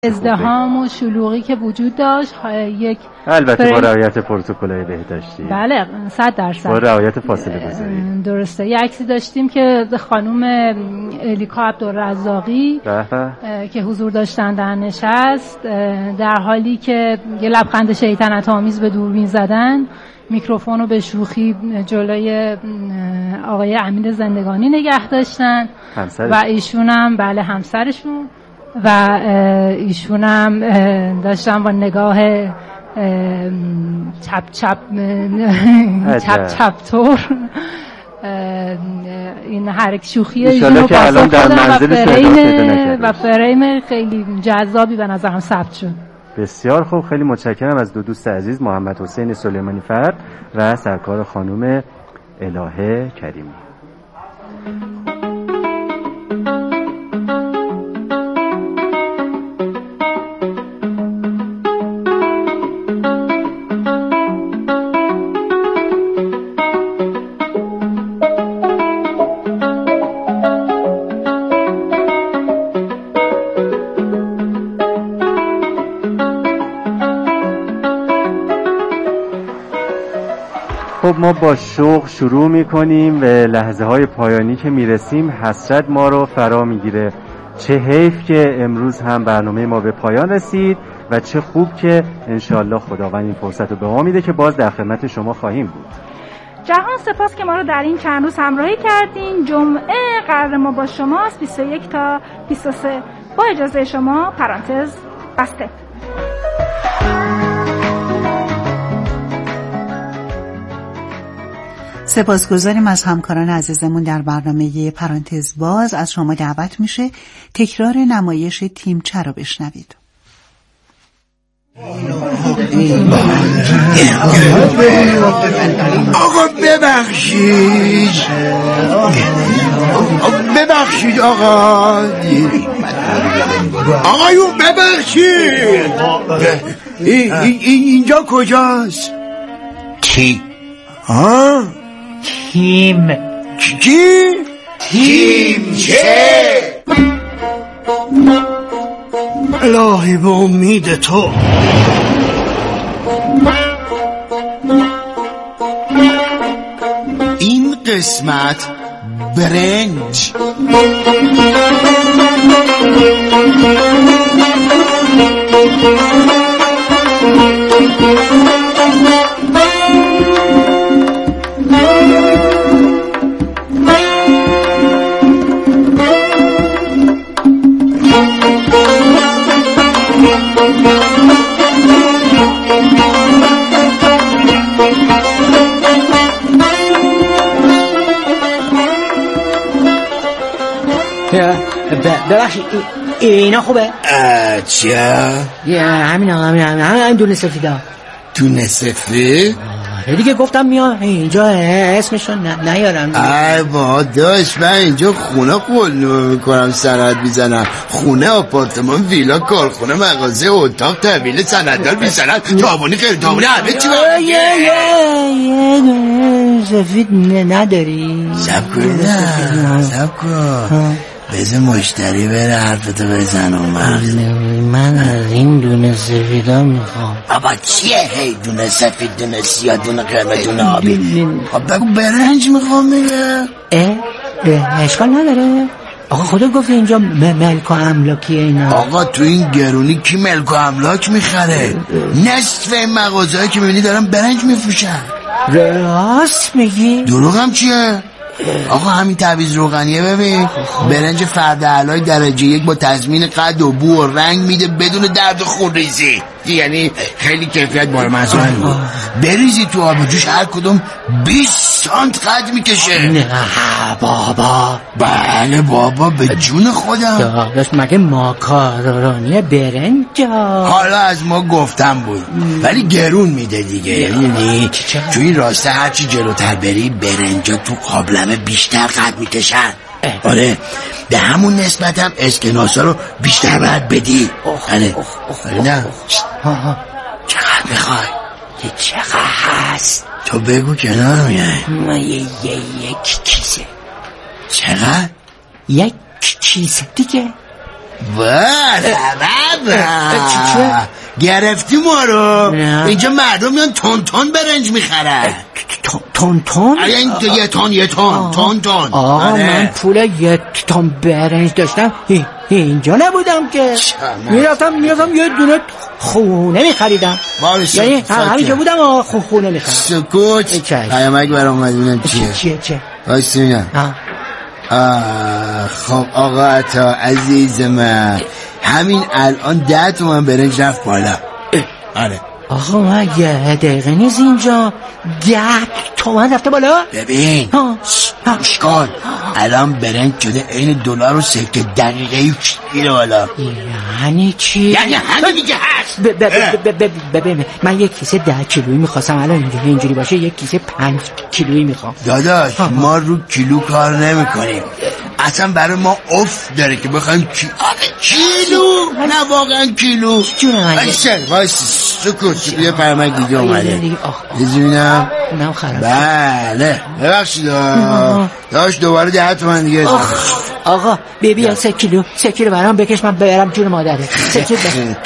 ازدحام و شلوغی که وجود داشت یک البته با رعایت پروتکل‌های بهداشتی. بله 100% با رعایت فاصله گذاری. درسته. یک عکسی داشتیم که خانم الیکا عبدالرزاقی که حضور داشتن در نشست در حالی که یه لبخند شیطنت آمیز به دوربین زدن، میکروفون رو به شوخی جلوی آقای امین زندگانی نگه داشتن و ایشون هم بله همسرشون و ایشون هم داشتن با نگاه چپ طور این حرکت شوخی ایشون رو پاسخ دادن و فریم خیلی جذابی به نظرم ثبت شد. بسیار خوب، خیلی متشکرم از دو دوست عزیز محمد حسین سلیمانی فرد و سرکار خانم الهه کریمی. خب ما با شوق شروع میکنیم و لحظه های پایانی که میرسیم حسرت ما رو فرا میگیره. چه حیف که امروز هم برنامه ما به پایان رسید و چه خوب که انشالله خداوند این فرصت رو به ما میده که باز در خدمت شما خواهیم بود. جهان سپاس که ما رو در این چند روز همراهی کردین. جمعه قرار ما با شماست 21 تا 23. با اجازه شما پرانتز بسته. سپاسگزاریم از همکاران عزیزمون در برنامه پرانتز باز. از شما دعوت میشه تکرار نمایش تیمچه رو بشنوید. آقا ببخشید آقایون ببخشید. اینجا کجاست؟ تیم چه؟ الهی به امید تو. این قسمت برنج. ببخشید اینا خوبه؟ چه؟ همین دونه سفیده. دونه سفید؟ دیگه گفتم میام اینجا اسمشون نیارم. ای با داشت من اینجا خونه قلنو میکنم سند میزنم. خونه آپارتمان ویلا کارخونه مغازه اتاق تحویل سنددار بی سند تابونی غیر تابونی همه چی یه دونه سفید نداری؟ سب کن بذار مشتری بره حرفتو بزن. من از این دونه سفیدا میخوام. بابا چیه هی دونه سفید دونه سیاه دونه قرمز دونه آبی؟ خب بگو برنج میخوام میگه. اشکال نداره. آقا خدا گفت اینجا ملک و املاکیه اینا. آقا تو این گرونی کی ملک و املاک میخره؟ نصف این مغازه‌ای که میبینی دارن برنج میفروشن. راست میگی؟ دروغم چیه؟ آقا همین تعویض روغنیه ببین برنج فرد علای درجه 1 با تضمین قد و بو و رنگ میده بدون درد و خونریزی. یعنی خیلی کیفیت بار مسئله بود. بریزی تو آب جوش هر کدوم 20 سانت قد میکشه. نه بابا. بله بابا به جون خودم. داشت مگه ماکارونی برنج؟ حالا از ما گفتم بود ولی گرون میده دیگه. یعنی تو این راسته هرچی جلوتر بری برنجا تو قابلمه بیشتر قد میکشن. آره به همون نسبت هم اسکناسا رو بیشتر باید بدی. آره نه چقدر میخوای؟ چقدر هست؟ تو بگو کنار میای. یک کیسه. چقدر؟ یک کیسه دیگه. بابا گرفتی ما رو. اینجا مردم میان تون برنج میخرن. تون؟ یه تون. آقا من پول 1 تن برنج داشتم اینجا نبودم که. میرفتم یه دونه خونه میخریدم. یعنی همینجا بودم خونه میخریدم. سکوت. پیامک برام اومد ببینم چیه؟ وایس میگم. خب آقا عطا عزیز من، همین الان 10 تومن برنج رفت بالا. آره آقا من 1 دقیقه نیست اینجا 10 تومن رفته بالا. ببین اشکال الان برنج شده عین دلار و سکه دقیقه میره بالا. یعنی چی؟ یعنی همین دیگه هست. ببین من 1 کیسه 10 کیلویی میخواستم، الان اینجوری باشه 1 کیسه 5 کیلویی میخوام. داداش ما رو کیلو کار نمیکنیم، اصلا برای ما اف داره که بخوایم کیلو نه واقعا کیلو. وایس سکوت. یه پیامک دیگه اومده. ببینم. اونم خراب. بله ببخشید داش دوباره 10 تومن دیگه. آقا بیا 3 کیلو برام بکش من برم جون مادره. 3 کیلو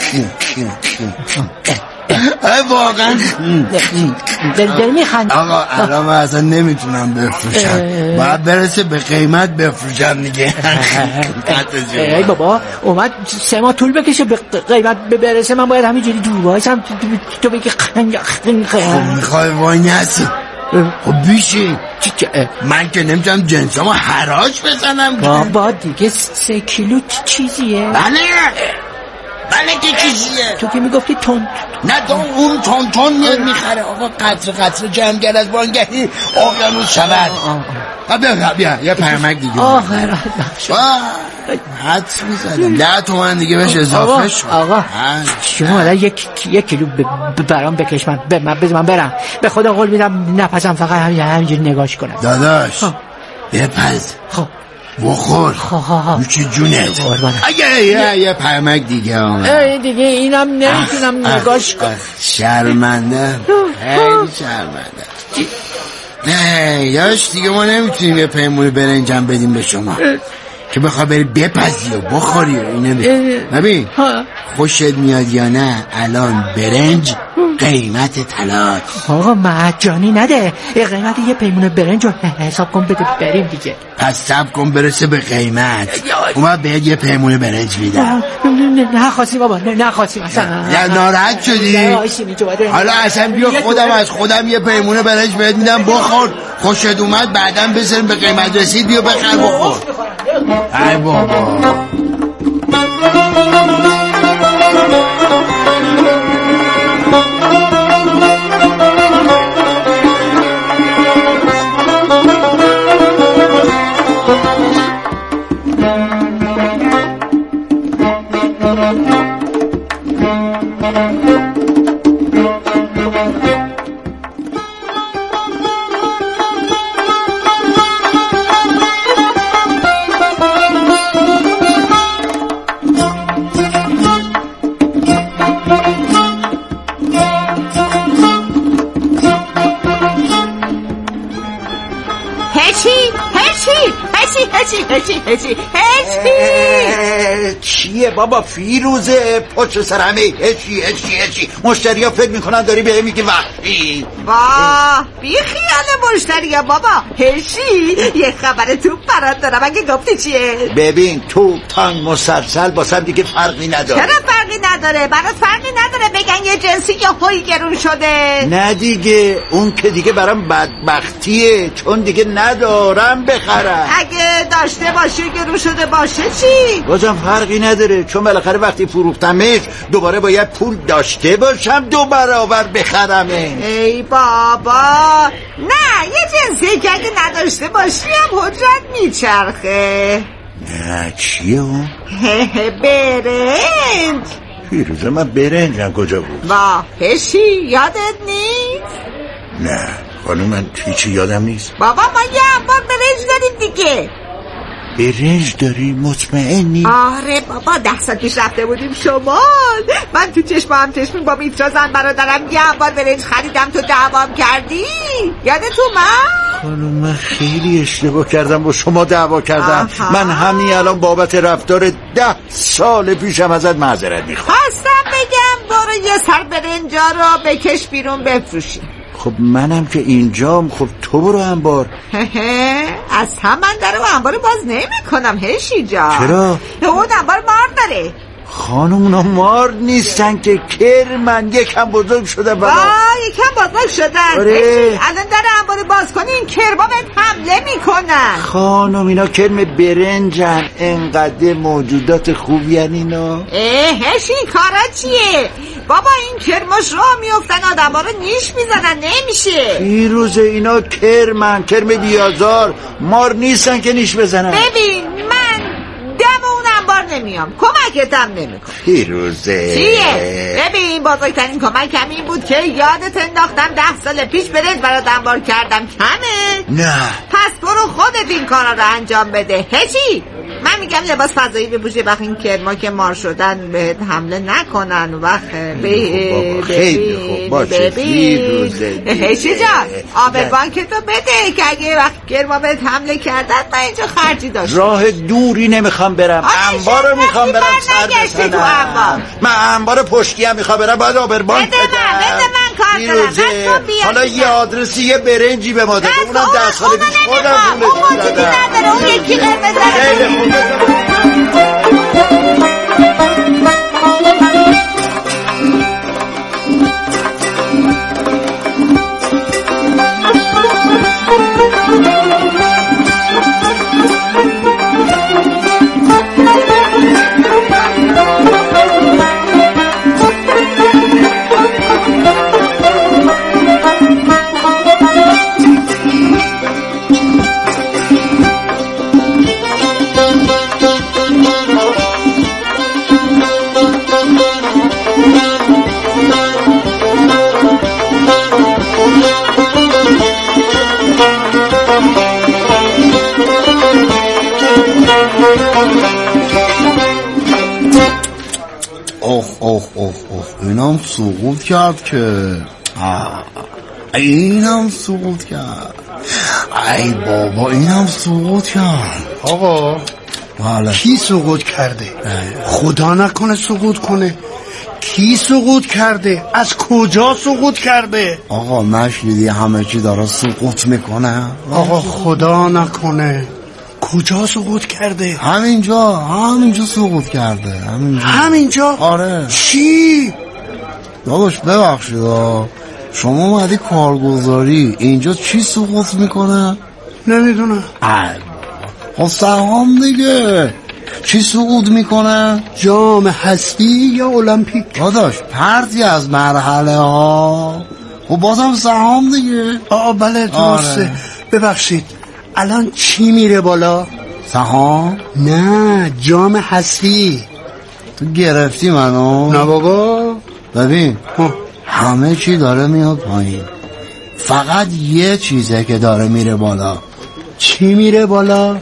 واقعا دل میخند. آقا الان اصلا نمیتونم بفروشم، باید برسه به قیمت بفروشم دیگه. ای بابا اومد 3 ماه طول بکشه به قیمت برسه، من باید همینجوری دور وایسم تو بگی میخوای وای نسی. خب بیشی من که نمیتونم جنسامو حراج بزنم. بابا دیگه 3 کیلو چیزیه. بله که چیزیه. تو که میگفتی تون. نه اون تون میاد میخره. آقا قطره جمع کرد از بانگهی اقیانوس شود. بیا یه پیامک دیگه. آخر حدس میزدم 10 تومن دیگه بهش اضافه شد. آقا شما حالا 1 کیلو برام بکش من برم. به خدا قول میدم نپسم، فقط همینجوری نگاش کنم. داداش بپز بخور چه جونه. یه پیامک دیگه آمد. دیگه اینم نمیتونم نگاش کنم. شرمنده خیلی شرمنده. نه داشت دیگه ما نمیتونیم یه پیمونی برنجم بدیم به شما که بخواه بری بپزی و بخوری و اینه. ببین خوشت میاد یا نه الان برنج قیمت طلا. آقا مجانی نده، قیمت یه پیمونه برنج رو حساب کن بده بریم دیگه. پس صبر کن برسه به قیمت اومد بهت یه پیمونه برنج میدم. نخواستی بابا نخواستی اصلا. یا ناراحت شدی؟ حالا اصلا بیا خودم یه پیمونه برنج بهت میدم بخور، خوشت اومد بعدم بذاریم به قیمت رسید بیا بخر بخور. ای بابا چیه بابا فیروزه پشت سر همه هچی مشتری ها فکر میکنن داری به میگی وحشی. واه بی خیال مشتری ها بابا هشی. یه خبر تو برات دارم اگه گفتی چیه. ببین تو تانگ مسلسل باسم دیگه فرقی نداره. چرا فرقی نداره؟ برات فرقی نداره بگن یه جنسی یا هوی گرون شده؟ نه دیگه اون که دیگه برام بدبختیه چون دیگه ندارم بخرم. اگه داشته باشه گرون شده باشه چی؟ بازم فرقی نداره چون بالاخره وقتی فروختمش دوباره باید پول داشته باشم 2 برابر بخرمه. ای بابا نه یه جنسی که اگه نداشته باشی هم حجرت میچرخه. نه چیه اون؟ برنج. فیروزه من برنجم کجا بود؟ واه هشی یادت نیست؟ نه خانوم من هیچی یادم نیست. بابا ما یه انبار برنج داریم دیگه. برنج داری مطمئنی؟ آره بابا 10 سال پیش رفته بودیم شمال، من تو چشم با میترا زن برادرم یه انبار برنج خریدم تو دعوام کردی یادت اومد؟ خانم من خیلی اشتباه کردم، با شما دعوا کردم. من همین الان بابت رفتار 10 سال پیشم ازت معذرت میخوام. خواستم بگم برو یه سر برنجا رو بکش بیرون بفروشی. خب منم که اینجام. خب تو برو انبار. اصلا من در اون انبار باز نمی کنم هشی جا. چرا؟ اون انبار مار داره. خانم اونا مار نیستن که کرمن، یکم بزرگ شده بلا. یکم بزرگ شدن. آره. الان در انبار باز کنی این کرما بهت حمله میکنن. خانم اینا کرم برنجن، انقدر موجودات خوبی هن اینا. هش این کارا چیه؟ بابا این کرماش راه میفتن، آدم ها رو نیش میزنن، نمیشه. پیروزه اینا کرم بیازار، مار نیستن که نیش بزنن. ببین من دم اون انبار نمیام، کمکتم نمیکنم. پیروزه چیه؟ ببین بزرگترین کمکم این بود که یادت انداختم 10 سال پیش برنج برات انبار کردم، کمه؟ نه پس برو خودت این کارا رو انجام بده. هچی من میگم لباس فضایی بپوشی، وقت این کرما که مار شدن بهت حمله نکنن. وقت خیلی خوب باشه پیروزه. هچی جان آب بانکتو بده که اگه وقت کرما بهت حمله کردن من اینجا خرجی داشتم. راه دوری نمیخوام برم، انبار رو میخوام برم سر بزنم. من انبار پشتی هم میخوام برم، باید آبر بانک بده من کار دارم. حالا یه آدرسی یه برنجی به ما ده، اونم 10 سال پیش خودم پولش دادم. اون یکی قرمز خیلی خوب. اینم سقوط کرد که اینم سقوط کرد. ای بابا اینم سقوط کرد. آقا بله. کی سقوط کرده؟ خدا نکنه سقوط کنه. کی سقوط کرده؟ از کجا سقوط کرده؟ آقا نشنیدی همه چی داره سقوط میکنه؟ آقا خدا نکنه. کجا سقوط کرده؟ همینجا سقوط کرده. همینجا؟ آره. چی؟ داداش ببخشید شما اومدی کارگزاری، اینجا چی سقوط میکنه؟ نمیدونم. خب سهام دیگه. چی سقوط میکنه؟ جام حذفی یا المپیک؟ داداش پرتی از مرحله ها. خب بازم سهام دیگه. بله درسته. آره. ببخشید الان چی میره بالا؟ سهام؟ نه جام حذفی. تو گرفتی منو؟ نه بابا. ببین همه چی داره میاد پایین، فقط یه چیزه که داره میره بالا. چی میره بالا؟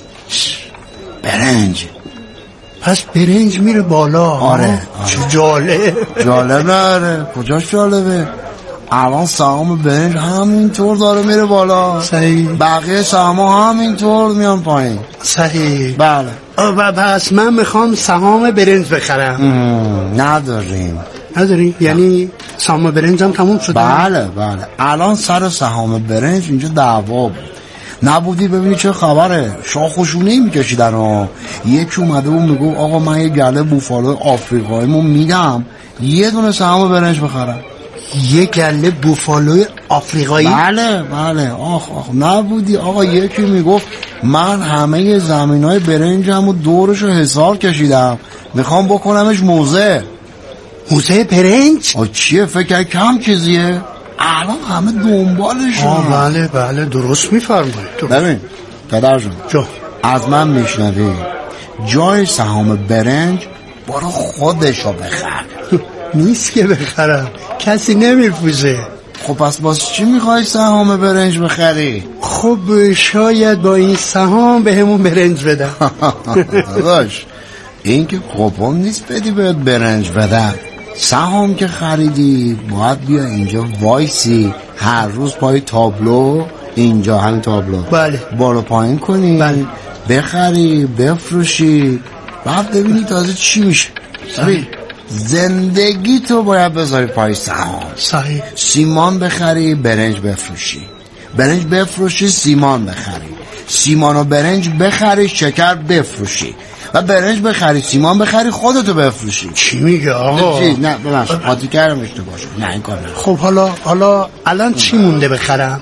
برنج. پس برنج میره بالا؟ آره. چه جالب. جالبه. کجاش جالبه؟ الان سهام برنج همینطور داره میره بالا. صحیح. بقیه سهام همینطور میان پایین. صحیح. بله. پس من میخوام سهام برنج بخرم. نداریم. یعنی سهام برنج هم تموم شده؟ بله. الان سر سهام برنج اینجا دعوا بود. نبودی ببینی چه خبره؟ شاخوشونهی میکشیدن. یکی اومده بود میگو آقا من یه گله بوفالو آفریقاییمو میدم یه دونه سهام برنج بخرم. یه گله بوفالوی آفریقایی؟ بله. آخ نبودی آقا. یکی میگفت من همه زمینای برنجمو دورشو حصار کشیدم، میخوام بکنمش موزه برنج؟ چیه فکر کم چیزیه؟ الان همه دنبالشن. بله درست میفرمایید. ببین پدر جون از من میشنوی، جای سهام برنج برو خودشو بخر. نیست که بخرم، کسی نمیفروشه. خب پس باز چی میخوای سهام برنج بخری؟ خب شاید با این سهام به همون برنج بدم. داداش این که خوبم نیست بدی بهت برنج بدن. سهام که خریدی باید بیا اینجا وایسی، هر روز پای تابلو اینجا همین تابلو بله بالا پایین کنی بله بخری بفروشی بعد ببینی تازه چی میشه. ببین زندگی تو باید بذاری پای سهام. صحیح. سیمان بخری برنج بفروشی، برنج بفروشی سیمان بخری، سیمان و برنج بخری شکر بفروشی و برنج بخری سیمان بخری خودتو بفروشی. چی میگه آقا؟ نه ببخشید قاطی کردم اشتباه شد. نه این کار نه. خب حالا الان چی مونده بخرم؟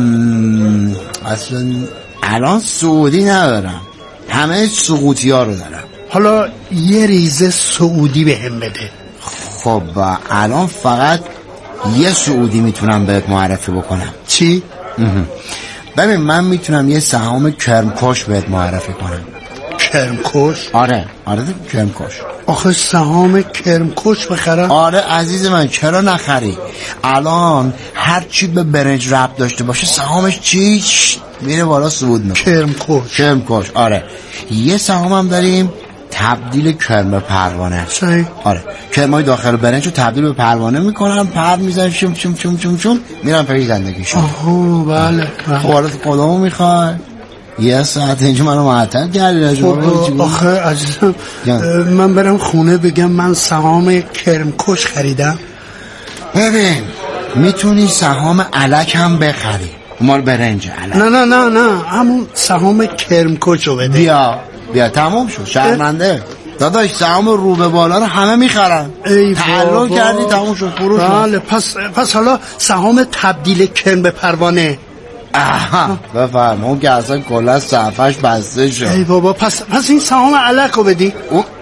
اصلا الان سعودی ندارم، همه سقوطی ها رو دارم. حالا یه ریزه سعودی بهم بده. خب الان فقط یه سعودی میتونم بهت معرفی بکنم. چی؟ ببین من میتونم یه سهام کرمکش بهت معرفی کنم. کرمکش؟ آره کرمکش. آخه سهام کرمکش بخرم؟ آره عزیز من چرا نخری؟ الان هر چی به برنج ربط داشته باشه سهامش چی میره بالا صعود میکنه. کرمکش. آره یه سهام هم داریم تبدیل کرم به پروانه. صحیح. آره کرمای داخل برنج رو تبدیل به پروانه میکنن، پر میزن شم شم شم شم شم میرن پی زندگیشون. بله. خب کدومو میخوای؟ یه ساعت اینجا منو معطل کردی. آخه عزیزم من برم خونه بگم من سهام کرمکش خریدم؟ ببین میتونی سهام الک هم بخری، مال برنج الک. نه همون سهام کرمکش رو بده. بیا تمام شد. شرمنده داداش سهام رو به بالا رو همه میخرن. تعلق کردی تمام شد فروش. بله پس حالا سهام تبدیل کرم به پروانه. بفرم اون که اصلا کلا صفحش بسته شد. ای بابا پس این سهام الک رو بدی.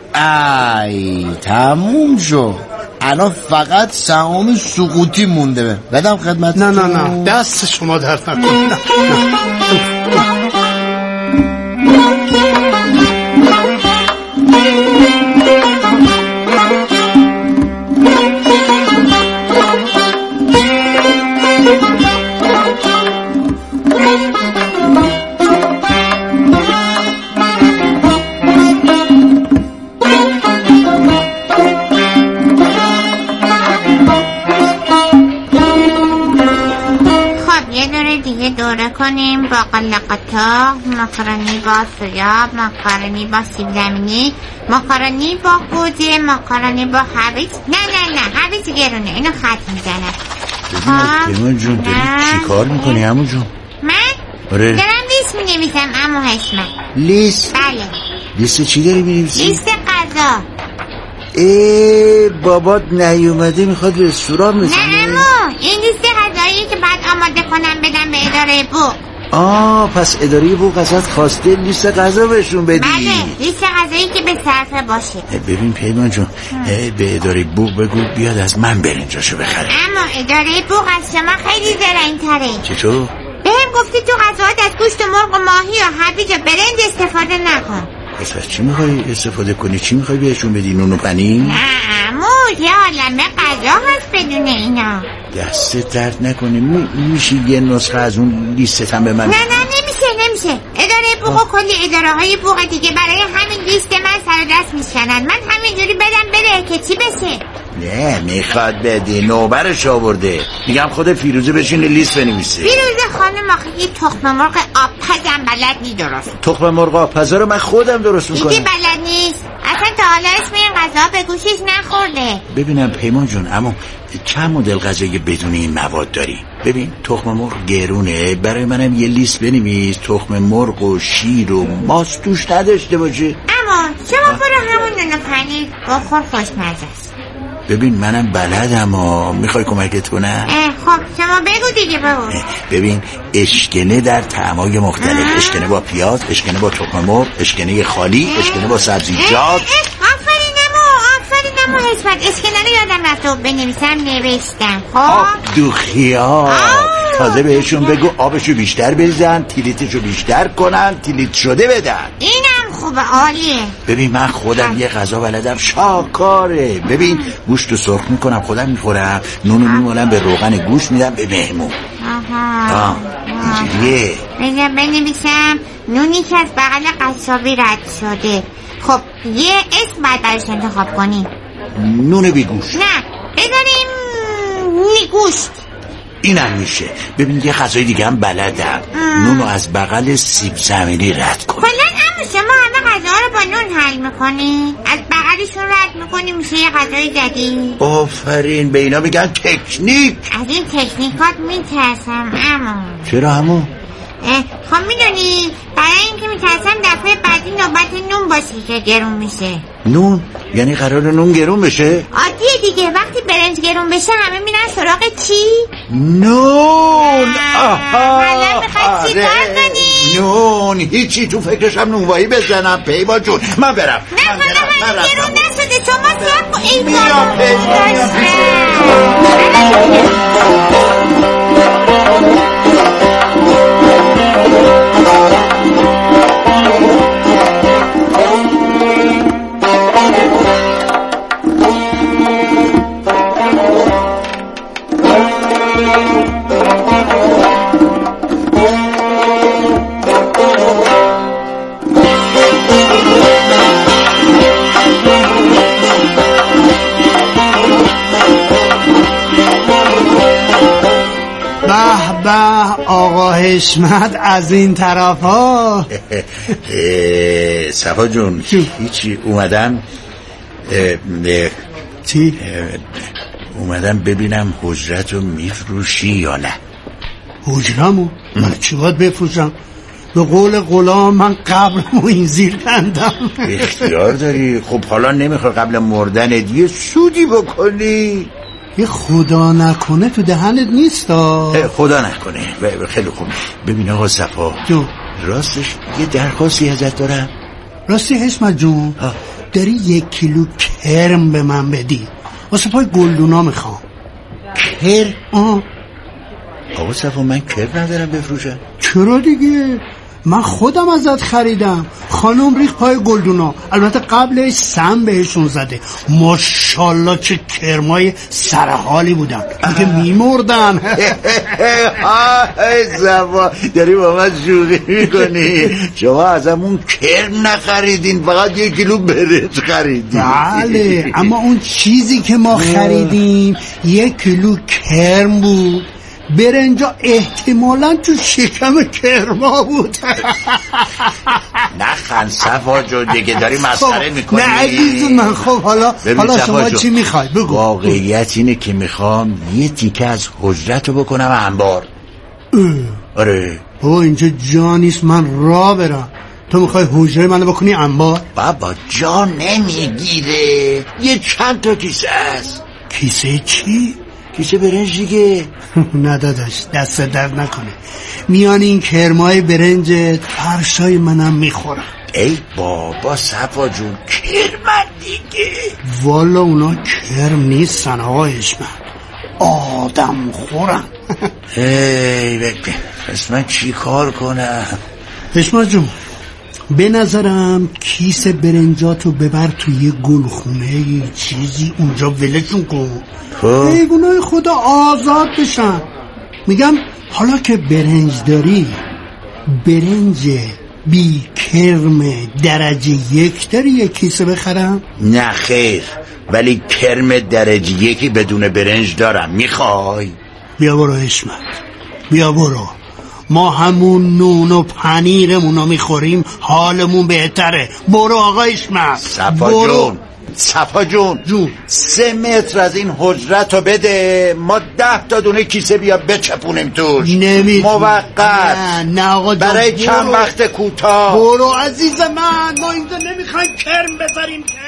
تموم شد. الان فقط سهام سقوطی مونده. بدم خدمت. نه دست شما درد نکنه. دوره کنیم باقلا قطع، ماکارونی با سویا، ماکارونی با سیب زمینی، ماکارونی با گوجه، ماکارونی با هویج. نه هویج گرونه، اینو خط میزنم. ببین جون چی کار میکنی عمو جون؟ من؟ آره دارم لیست مینویسم عمو حشمت. لیست؟ بله. لیست چی داری مینویسی؟ لیست غذا. بابات نیومده میخواد رستوران نه عمو این لیست غذایی که بعد آماده کنم بدم به اداره بوق. پس اداره بوق ازت خواسته لیست غذا بهشون بدی؟ بله لیست غذایی که به صرفه باشه. ببین پیمان جون به اداره بوق بگو بیاد از من برنجاشو بخره. اما اداره بوق از شما خیلی زرنگ‌تره. چطور؟ بهم گفتی تو غذاات از گوشت مرغ و ماهی و هویج و برنج استفاده نکن. پس چی میخوای استفاده کنی؟ چی میخوای بهشون بدی؟ نون و پنیر؟ نه عمو یه عالمه غذا هست بدون اینا. دست درد نکنه. میشه یه نسخه از اون لیستت هم به من؟ نه نمیشه. اداره بوق و کلی اداره های بوق دیگه برای همین لیست من سر دست میشکنن. من همینجوری بدم بره که چی بشه؟ نه میخواد بدی نوبرش آورده. میگم خود فیروزه بشین لیست بنویسه. فیروزه خانم آخه یه تخم مرغ آبپزم بلد نی درست. تخم مرغ آبپزا رو من خودم درست میکنم. دیگه بلد نیست اصلا تا حالا اسم این غذا به گوشش نخورده. ببینم پیمان جون اما چند مدل غذایی بدون این مواد داری؟ ببین تخم مرغ گرونه، برای منم یه لیست بنویس تخم مرغ و شیر و ماست توش نداشته باشه. اما شما برو همون نون پنیر بخور خوشمزه است. ببین منم بلدم میخوای کمکت کنم؟ خب شما بگو دیگه بابا. ببین اشکنه در طعمای مختلف، اشکنه با پیاز، اشکنه با تخم مرغ، اشکنه خالی، اشکنه با سبزیجات. آفرین عمو حشمت اشکنه رو یادم رفته و بنویسم نوشتم. خب دو خیال تازه بهشون بگو آبشو بیشتر بریزن، تیلیتشو بیشتر کنن، تیلیت شده بدن. اینم خوبه عالیه. ببین من خودم یه غذا بلدم شاکاره. ببین گوشتو سرخ میکنم خودم میخورم، نونو میمونم به روغن گوشت میدم به مهمون. اینجوریه. بنویسم نونی که از بغل قصابی رد شده. خب یه اسم باید برش انتخاب کنی. نون بیگوشت. نه بذاریم نونی گوشت. اینم میشه. ببین یه غذای دیگه هم بلدم. نونو از بغل سیب زمینی رد کن. کلا شما همه غذا رو با نون حل میکنی؟ از بغلشون رد میکنی میشه یه غذای جدید. آفرین، به اینا میگن تکنیک. از این تکنیکات میترسم عمو. چرا عمو؟ خب میدونی برای اینکه میترسم دفعه بعدی نوبت نون باشه که گرون میشه. نون؟ یعنی قرار نون گرون بشه؟ عادیه دیگه، وقتی برنج گرون بشه همه میرن سراغ چی؟ نون. حالا میخوای چی کار کنی؟ نون هیچی، تو فکرشم نونوایی بزنم. پیما جون من برم. نه حالا همین گرون نشده، شما سراغ کن. ای آقا حشمت از این طرف ها. صفا جون هیچی، اومدم چی؟ اومدم ببینم حجرتو میفروشی یا نه. حجرمو؟ من چی باید بفروشم؟ به قول غلام من قبرمو این زیر کندم. اختیار داری. خب حالا نمیخوای قبل مردن یه سودی بکنی؟ یه خدا نکنه تو دهنت نیستا؟ خدا نکنه. خیلی خوب. ببین آقا صفا راستش یه درخواستی ازت دارم. راستی حشمت جون داری 1 کیلو کرم به من بدی، واسه پای گلدونا میخوام. کرم؟ آقا صفا من کرم ندارم بفروشم. چرا دیگه؟ من خودم ازت خریدم. خانم ریخ پای گلدونا، البته قبلش سم بهشون زده. ماشاءالله چه کرمای سرحالی بودن که میمردن. زبا داری با من شوخی میکنی؟ شما ازمون کرم نخریدین، فقط 1 کیلو برنج خریدین. بله، اما اون چیزی که ما خریدیم 1 کیلو کرم بود. برنجا احتمالاً تو شکم کرما بود. نخند صفا جون دیگه، داری مسخره میکنی. نه عزیز من. خب حالا شما چی میخوای بگو. واقعیت اینه که میخوام یه تیکه از حجرتو بکنم انبار. آره اینجا جا نیست من راه برم. تو میخوای حجره منو بکنی انبار؟ بابا جا نمیگیره، یه چند تا کیسه است. کیسه چی؟ کیسه برنج دیگه. نه داداش دست درد نکنه، میان این کرمای برنجت فرشای منم میخورم. ای بابا صفا جون کرمن دیگه. والا اونا کرم نیستن آقا حشمت، آدم خورن. پس من چی کار کنم؟ حشمت جون به نظرم کیس برنجاتو ببر تو یه گلخونه یه چیزی اونجا ولشون کن، حیوانای خدا آزاد بشن. میگم حالا که برنج داری، برنج بی کرم درجه 1 داری 1 کیسه بخرم؟ نه خیر، ولی کرم درجه 1 بدون برنج دارم. میخوای؟ بیا برو حشمت، بیا برو. ما همون نون و پنیرمونو میخوریم، حالمون بهتره. برو آقا حشمت. صفا جون 3 متر از این حجرتو بده، ما 10 تا دونه کیسه بیا بچپونیم توش. موقت. نه آقا جون، برای چند وقت کوتاه. برو عزیز من، ما اینجا نمیخوایم کرم بذاریم که.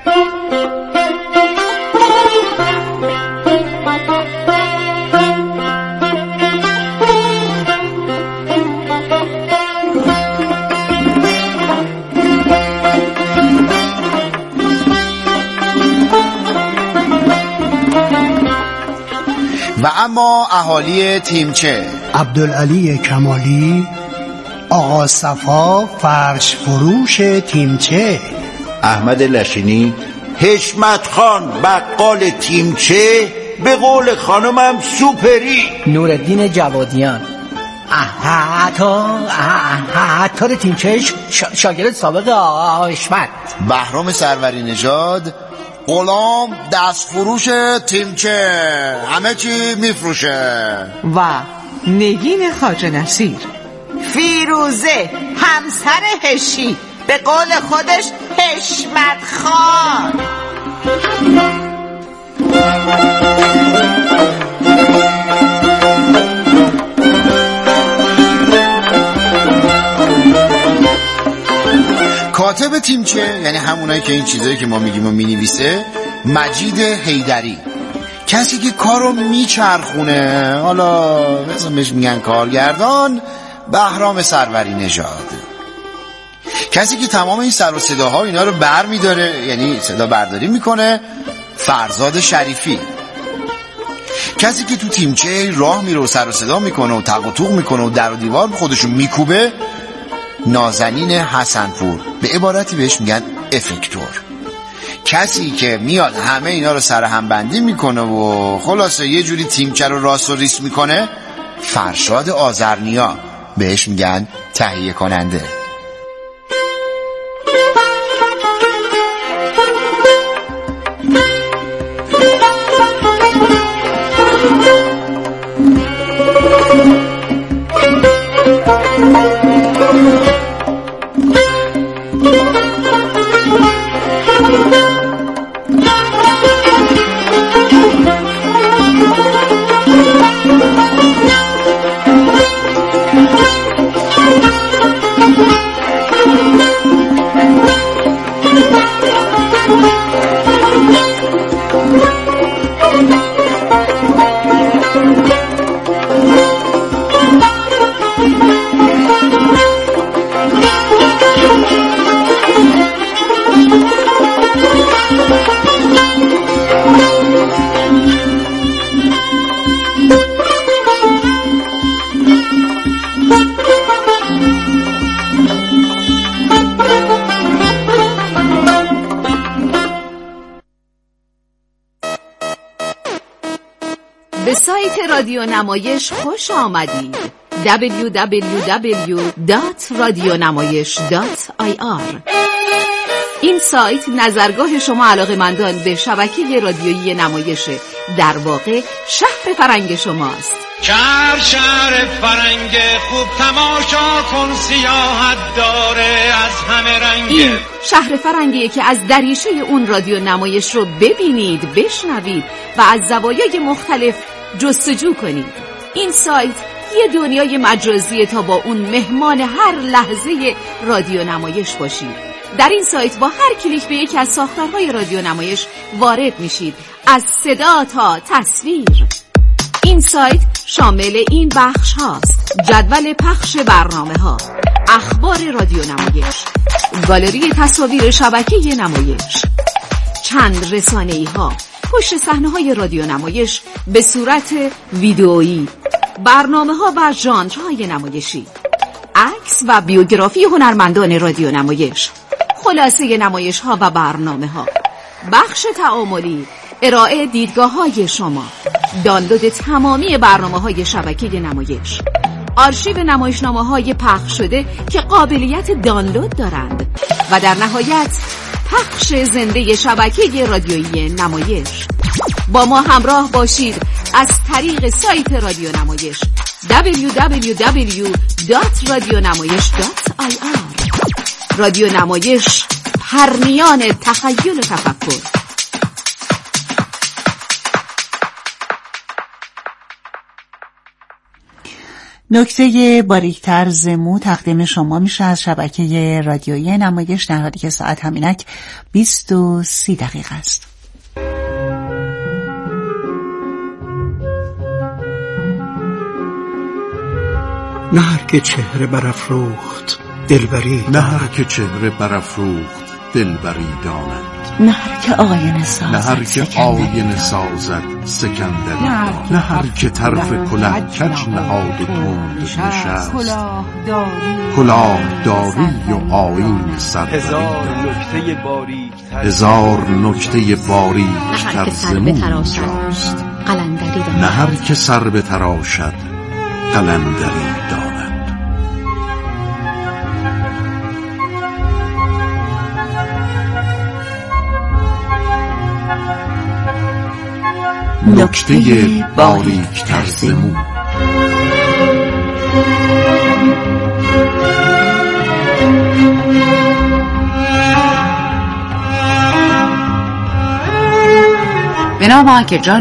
و اما اهالی تیمچه: عبدالعلی کمالی، آقا صفا فرش فروش تیمچه، احمد لشینی، حشمت خان بقال تیمچه، به قول خانمم سوپری، نورالدین جوادیان، عطار تیمچه، شاگرد سابق آقا حشمت، بهرام سروری نژاد، غلام دستفروش تیمچه، همه چی میفروشه. و نگین خواجه نصیر، فیروزه همسر هشی، به قول خودش حشمت خان. کاتب تیمچه یعنی همونایی که این چیزایی که ما میگیم و مینویسه مجید حیدری، کسی که کارو میچرخونه، حالا مثلا بهش میگن کارگردان، بهرام سروری نژاد، کسی که تمام این سر و صداها اینا رو بر میداره، یعنی صدا برداری میکنه، فرزاد شریفی، کسی که تو تیمچه راه میره و سر و صدا میکنه و تق و توق میکنه و در و دیوار خودشو میکوبه، نازنین حسنپور، به عبارتی بهش میگن افکتور، کسی که میاد همه اینا رو سر هم بندی میکنه و خلاصه یه جوری تیمچه رو راست و ریس میکنه، فرشاد آذرنیا، بهش میگن تهیه کننده. به سایت رادیو نمایش خوش آمدید. www.radionamayish.ir. این سایت نظرگاه شما علاقه‌مندان به شبکه رادیویی نمایش، در واقع شهر فرنگ شماست. شهر فرنگ خوب تماشا کن، سیاحت داره از همه رنگ. این شهر فرنگیه که از دریچه اون رادیو نمایش رو ببینید، بشنوید و از زوایای مختلف جستجو کنید. این سایت یه دنیای مجازیه تا با اون مهمان هر لحظه رادیو نمایش باشید. در این سایت با هر کلیک به یکی از ساختارهای رادیو نمایش وارد میشید، از صدا تا تصویر. این سایت شامل این بخش هاست: جدول پخش برنامه ها، اخبار رادیو نمایش، گالری تصاویر شبکه نمایش، چند رسانه‌ای ها، پشت صحنه های رادیو نمایش به صورت ویدئویی، برنامه ها و ژانرهای نمایشی، عکس و بیوگرافی هنرمندان رادیو نمایش، خلاصه نمایش ها و برنامه ها، بخش تعاملی، ارائه دیدگاه های شما، دانلود تمامی برنامه های شبکه نمایش، آرشیو نمایشنامه های پخش شده که قابلیت دانلود دارند و در نهایت پخش زنده شبکه رادیویی نمایش. با ما همراه باشید از طریق سایت رادیو نمایش www.radionamayish.ir. رادیو نمایش، پرنیان تخیل و تفکر. نکته باریکتر زمو تقدیم شما میشه از شبکه رادیویی نمایش، در حالی که ساعت همینک 20:30 است. نه هر که چهره برافروخت دلبری داند، نه هر که چهره برافروخت دلبری داند، نه هر که آینه سازد، نه هر که آینه سازد سکندری داند، نه هر که طرف کله کج نهاد و تند نشست، کلاه داری و آیین سروری داند. هزار نکته باریکتر زمو اینجاست، نه هر که سر بتراشد قلندری داند. نکته باریک‌تر ز مو. به نام آنکه جان